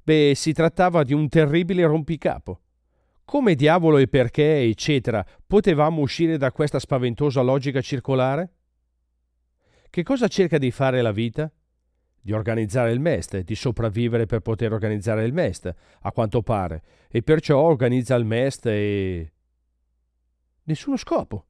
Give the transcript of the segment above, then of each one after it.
Beh, si trattava di un terribile rompicapo. Come diavolo e perché, eccetera, potevamo uscire da questa spaventosa logica circolare? Che cosa cerca di fare la vita? Di organizzare il MEST, di sopravvivere per poter organizzare il MEST, a quanto pare, e perciò organizza il MEST e... Nessuno scopo.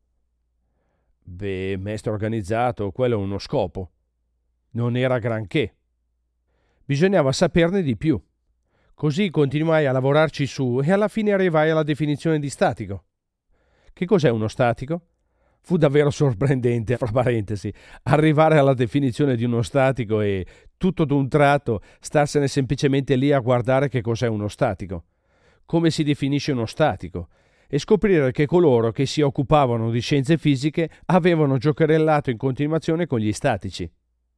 Beh, MEST organizzato, quello è uno scopo. Non era granché. Bisognava saperne di più. Così continuai a lavorarci su e alla fine arrivai alla definizione di statico. Che cos'è uno statico? Fu davvero sorprendente, fra parentesi, arrivare alla definizione di uno statico e, tutto d'un tratto, starsene semplicemente lì a guardare che cos'è uno statico. Come si definisce uno statico? E scoprire che coloro che si occupavano di scienze fisiche avevano giocherellato in continuazione con gli statici.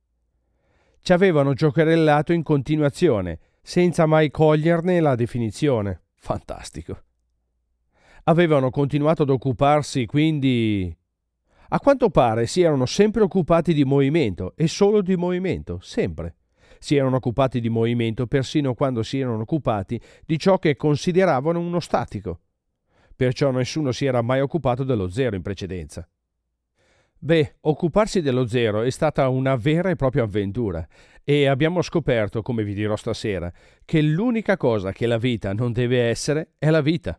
Ci avevano giocherellato in continuazione, senza mai coglierne la definizione. Fantastico. Avevano continuato ad occuparsi, quindi... A quanto pare si erano sempre occupati di movimento, e solo di movimento, sempre. Si erano occupati di movimento persino quando si erano occupati di ciò che consideravano uno statico. Perciò nessuno si era mai occupato dello zero in precedenza. Beh, occuparsi dello zero è stata una vera e propria avventura e abbiamo scoperto, come vi dirò stasera, che l'unica cosa che la vita non deve essere è la vita.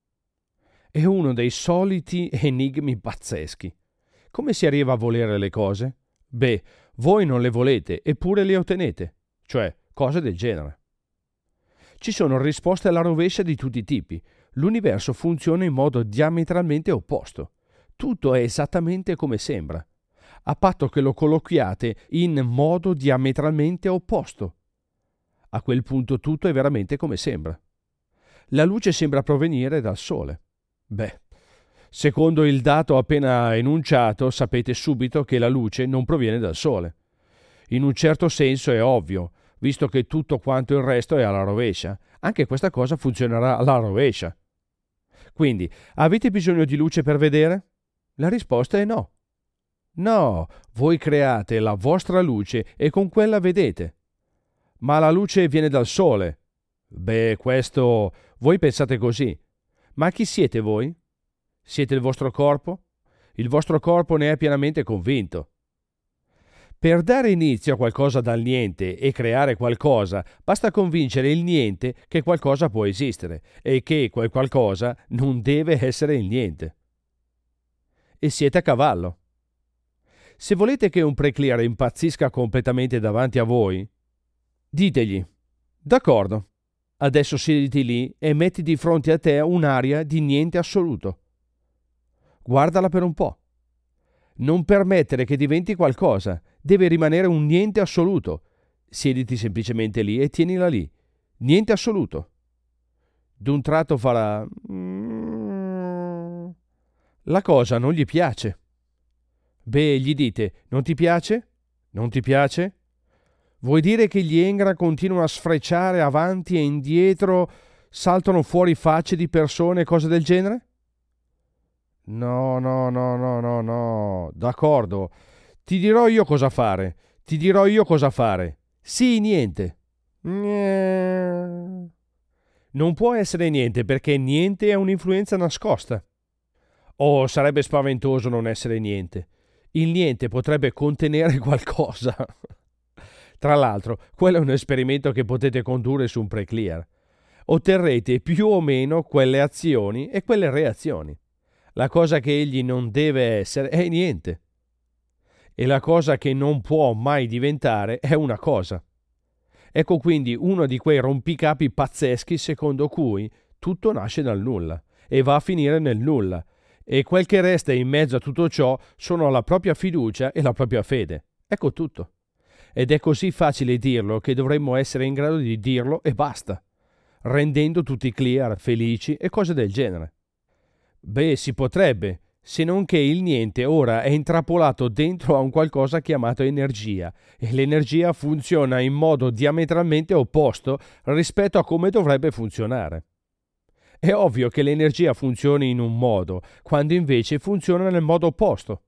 È uno dei soliti enigmi pazzeschi. Come si arriva a volere le cose? Beh, voi non le volete eppure le ottenete, cioè cose del genere. Ci sono risposte alla rovescia di tutti i tipi. L'universo funziona in modo diametralmente opposto. Tutto è esattamente come sembra, a patto che lo colloquiate in modo diametralmente opposto. A quel punto tutto è veramente come sembra. La luce sembra provenire dal sole. Beh, secondo il dato appena enunciato, sapete subito che la luce non proviene dal sole. In un certo senso è ovvio, visto che tutto quanto il resto è alla rovescia. Anche questa cosa funzionerà alla rovescia. Quindi, avete bisogno di luce per vedere? La risposta è no. No, voi create la vostra luce e con quella vedete. Ma la luce viene dal sole. Beh, questo... Voi pensate così. Ma chi siete voi? Siete il vostro corpo? Il vostro corpo ne è pienamente convinto. Per dare inizio a qualcosa dal niente e creare qualcosa, basta convincere il niente che qualcosa può esistere e che quel qualcosa non deve essere il niente. E siete a cavallo. Se volete che un preclear impazzisca completamente davanti a voi, ditegli: d'accordo, adesso siediti lì e metti di fronte a te un'aria di niente assoluto. Guardala per un po'. Non permettere che diventi qualcosa, deve rimanere un niente assoluto. Siediti semplicemente lì e tienila lì. Niente assoluto. D'un tratto farà... La cosa non gli piace. Beh, gli dite: non ti piace? Non ti piace? Vuoi dire che gli Engra continuano a sfrecciare avanti e indietro, saltano fuori facce di persone e cose del genere? No, d'accordo. Ti dirò io cosa fare. Sì, niente. Non può essere niente perché niente è un'influenza nascosta. Oh, sarebbe spaventoso non essere niente. Il niente potrebbe contenere qualcosa. Tra l'altro, quello è un esperimento che potete condurre su un preclear. Otterrete più o meno quelle azioni e quelle reazioni. La cosa che egli non deve essere è niente. E la cosa che non può mai diventare è una cosa. Ecco quindi uno di quei rompicapi pazzeschi secondo cui tutto nasce dal nulla e va a finire nel nulla, e quel che resta in mezzo a tutto ciò sono la propria fiducia e la propria fede. Ecco tutto. Ed è così facile dirlo che dovremmo essere in grado di dirlo e basta, rendendo tutti clear, felici e cose del genere. Beh, si potrebbe, se non che il niente ora è intrappolato dentro a un qualcosa chiamato energia, e l'energia funziona in modo diametralmente opposto rispetto a come dovrebbe funzionare. È ovvio che l'energia funzioni in un modo, quando invece funziona nel modo opposto.